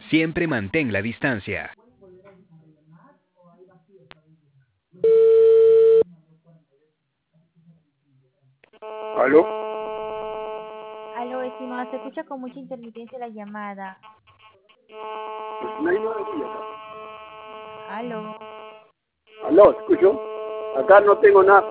Siempre mantén la distancia. ¿Aló? Aló, estimado, se escucha con mucha intermitencia la llamada. Pues no hay nada aquí acá. Aló. ¿Aló? ¿Escucho? Acá no tengo nada.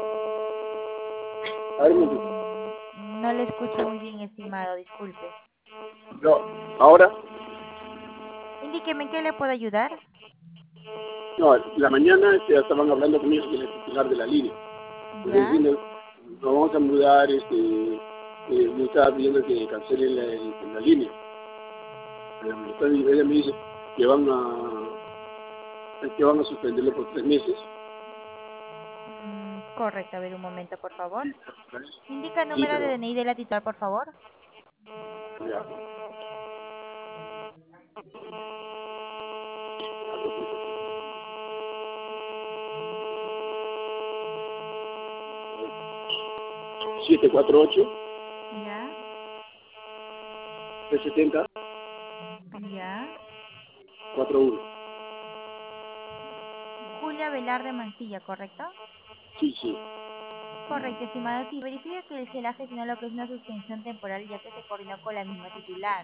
A ver, un momento. No le escucho muy bien, estimado, disculpe. No. ¿Ahora? Indíqueme en qué le puedo ayudar. No, la mañana ya estaban hablando conmigo con el titular de la línea. Pues ¿Ya? diciendo, nos vamos a mudar, yo estaba pidiendo que cancelen la línea. Ella me dice que van a suspenderlo por 3 meses. Correcto, a ver un momento, por favor. Sí, Indica el sí, número de pero DNI de la titular, por favor. ya. 748 ¿Ya? 370 ¿Ya? 41. Julia Velarde Mancilla, ¿correcto? Sí, sí. Correcto, estimado. Sí, verifica que el CELA gestionó lo que es una suspensión temporal ya que se coordinó con la misma titular.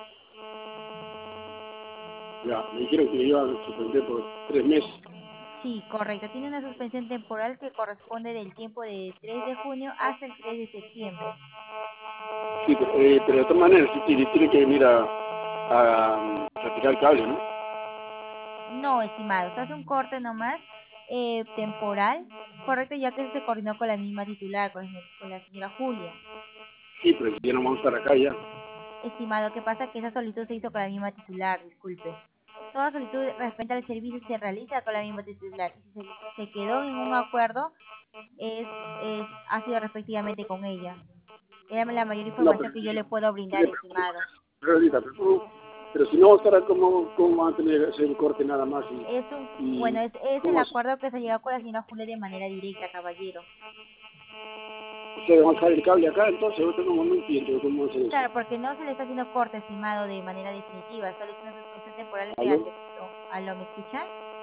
Ya, me dijeron que iban a suspender por 3 meses. Sí, correcto. Tiene una suspensión temporal que corresponde del tiempo de 3 de junio hasta el 3 de septiembre. Sí, pero de todas maneras, sí, tiene que venir a retirar el cable, ¿no? No, estimado, se hace un corte nomás temporal, correcto, ya que se coordinó con la misma titular, con la señora Julia. Sí, pero ya no vamos a estar acá ya. Estimado, ¿qué pasa? Que esa solicitud se hizo con la misma titular, disculpe. Toda solicitud referente al servicio se realiza con la misma titular. Y si se quedó en un acuerdo, ha sido respectivamente con ella. Es la mayor No, información que yo le puedo sí, brindar, estimado. pero ahorita, pero si no vamos a estar acá, ¿cómo van a tener que hacer un corte nada más? Bueno, Y es el ¿cómo es? acuerdo que se llegó con la señora Julia de manera directa, caballero. ¿Ustedes van a dejar el cable acá? Entonces, yo no entiendo cómo hacer eso. Claro, porque no se le está haciendo corte, estimado, de manera definitiva, solo es una suspensión temporal que ¿Aló? aceptó. ¿Aló, me escucha?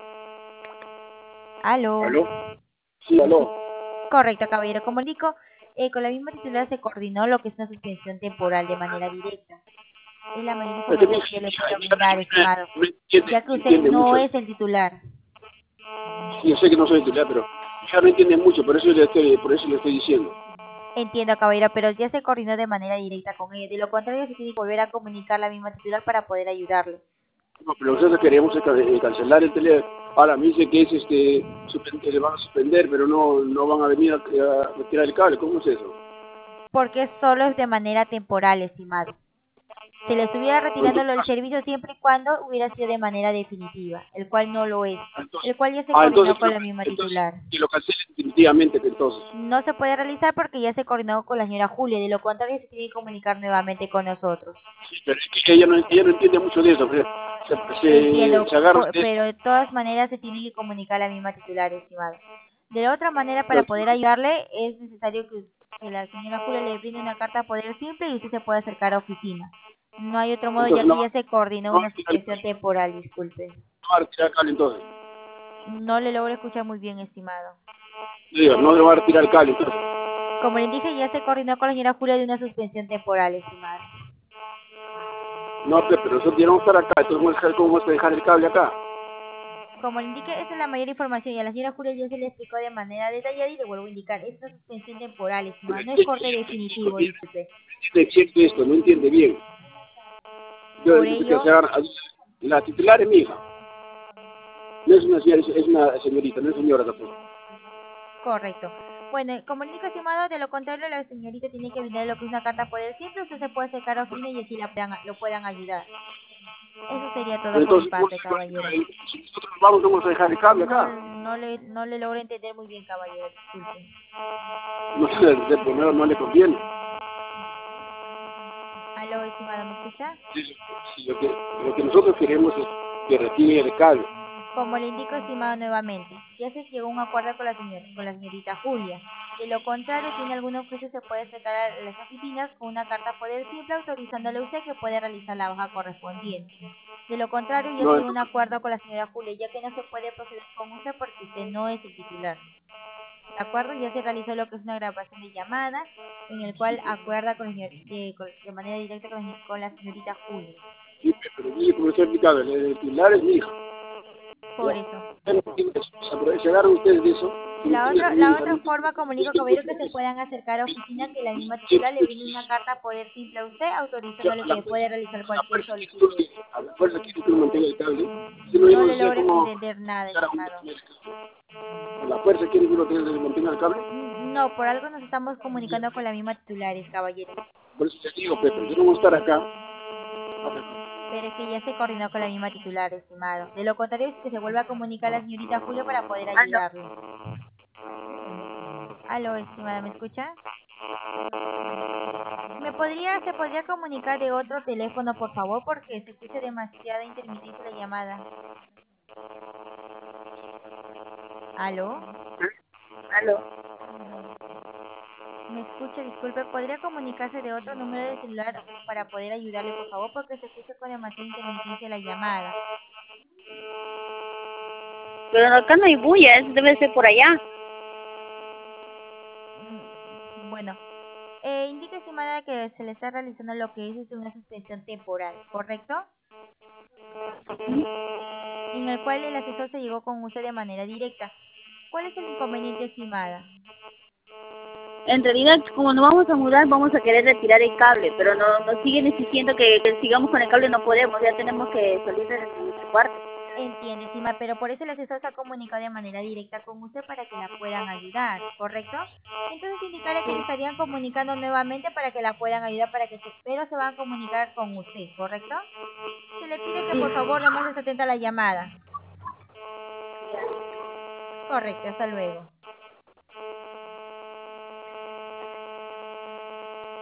¿Aló? ¿Aló? Sí, aló. Correcto, caballero. Como indico, con la misma titular se coordinó lo que es una suspensión temporal de manera directa. Es la mayor Es que mi información hija, que yo le mi hija puedo brindar, estimado, no entiende, ya que usted entiende no mucho. es el titular. Sí, yo sé que no soy titular, pero mi hija no entiende mucho, por eso le estoy diciendo. Entiendo, caballero, pero ya se coordinó de manera directa con ella. De lo contrario, se tiene que volver a comunicar la misma titular para poder ayudarle. No, pero nosotros queríamos cancelar el teléfono. Ahora me dice que es le van a suspender, pero no van a venir a retirar el cable. ¿Cómo es eso? Porque solo es de manera temporal, estimado. Se le estuviera No, retirando el servicio siempre y cuando hubiera sido de manera definitiva, el cual no lo es, entonces, el cual ya se entonces, coordinó con la misma titular. que lo cancelen definitivamente, que entonces. No se puede realizar porque ya se coordinó con la señora Julia, de lo contrario se tiene que comunicar nuevamente con nosotros. Sí, pero es que ella no entiende mucho de eso. Pero Entiendo, se agarra de eso. pero de todas maneras se tiene que comunicar la misma titular, estimado. De otra manera, para Entonces, poder ayudarle, es necesario que la señora Julia le brinde una carta a poder simple y usted se pueda acercar a oficina. No hay otro modo, ya entonces que ya se coordinó no va una a retirar suspensión temporal, disculpe. el cable entonces. No le logro escuchar muy bien, estimado. Yo digo, no le va a retirar el cable entonces. Como le dije, ya se coordinó con la señora Julia de una suspensión temporal, estimado. No, pero nosotros ya no vamos a estar acá. Entonces, ¿cómo vamos a dejar el cable acá? Como le indique, esa es la mayor información y a la señora Julia ya se le explicó de manera detallada y le vuelvo a indicar, es una suspensión temporal, estimado, no es corte definitivo, disculpe. Siento esto, no entiende bien. Yo Por digo que ello, se agarra, la titular es mi hija. No es una señora, es una señorita, no es señora tampoco. correcto. Bueno, como le indico, estimado, de lo contrario, la señorita tiene que brindar lo que es una carta por el simple, usted se puede acercar a oficina y así lo puedan ayudar. Eso sería todo Pero por mi entonces, parte, caballero. si nosotros nos vamos, vamos a dejar el cable No, acá. no le logro entender muy bien, caballero, disculpe. No sé, de primero no le conviene. Aló, estimado, ¿me escucha? Sí, sí, lo que nosotros queremos es que retire el cable. Como le indico, estimado, nuevamente, ya se llegó a un acuerdo con la señorita Julia. De lo contrario, tiene algún objeto, se puede acercar a las oficinas con una carta poder simple autorizándole a usted que puede realizar la hoja correspondiente. De lo contrario, ya se No, llegó a un acuerdo con la señora Julia, ya que no se puede proceder con usted porque usted no es el titular. De acuerdo, ya se realizó lo que es una grabación de llamada, en el cual acuerda de manera directa con la señorita Julia. sí, pero mire cómo está explicado, el titular es mi hija. Por eso. Se agarran ustedes de eso. La otra forma, comunico, caballero, que se puedan acercar a oficina, que la misma titular le brinde una carta a poder simple a usted, autorizándole que puede realizar cualquier solicitud. A la fuerza quiere que uno mantenga el cable. No le logro entender nada, estimado. A la fuerza quiere que uno mantenga el cable. No, por algo nos estamos comunicando con la misma titulares, caballero. Por eso te digo, Pepe, yo no voy a estar acá. Pero es que ya se coordinó con la misma titular, estimado. De lo contrario, es que se vuelve a comunicar a la señorita Julio para poder ayudarle. Aló, estimada, ¿me escucha? ¿Se podría comunicar de otro teléfono, por favor? Porque se escucha demasiada intermitencia la llamada. ¿Aló? Aló. ¿Me escucha? Disculpe, ¿podría comunicarse de otro número de celular para poder ayudarle, por favor? Porque se escucha con demasiada intermitencia la llamada. Pero acá no hay bulla, eso debe ser por allá. Bueno, indica, estimada, que se le está realizando lo que es una suspensión temporal, ¿correcto? En el cual el asesor se llegó con usted de manera directa. ¿Cuál es el inconveniente, estimada? En realidad, como nos vamos a mudar, vamos a querer retirar el cable, pero nos siguen exigiendo que sigamos con el cable, no podemos, ya tenemos que salir de nuestro cuarto. Entiende, estimada, pero por eso el asesor se ha comunicado de manera directa con usted para que la puedan ayudar, ¿correcto? Entonces indicarle que se estarían comunicando nuevamente para que la puedan ayudar, pero se van a comunicar con usted, ¿correcto? Se le pide que por favor nomás esté atenta a la llamada. Correcto, hasta luego.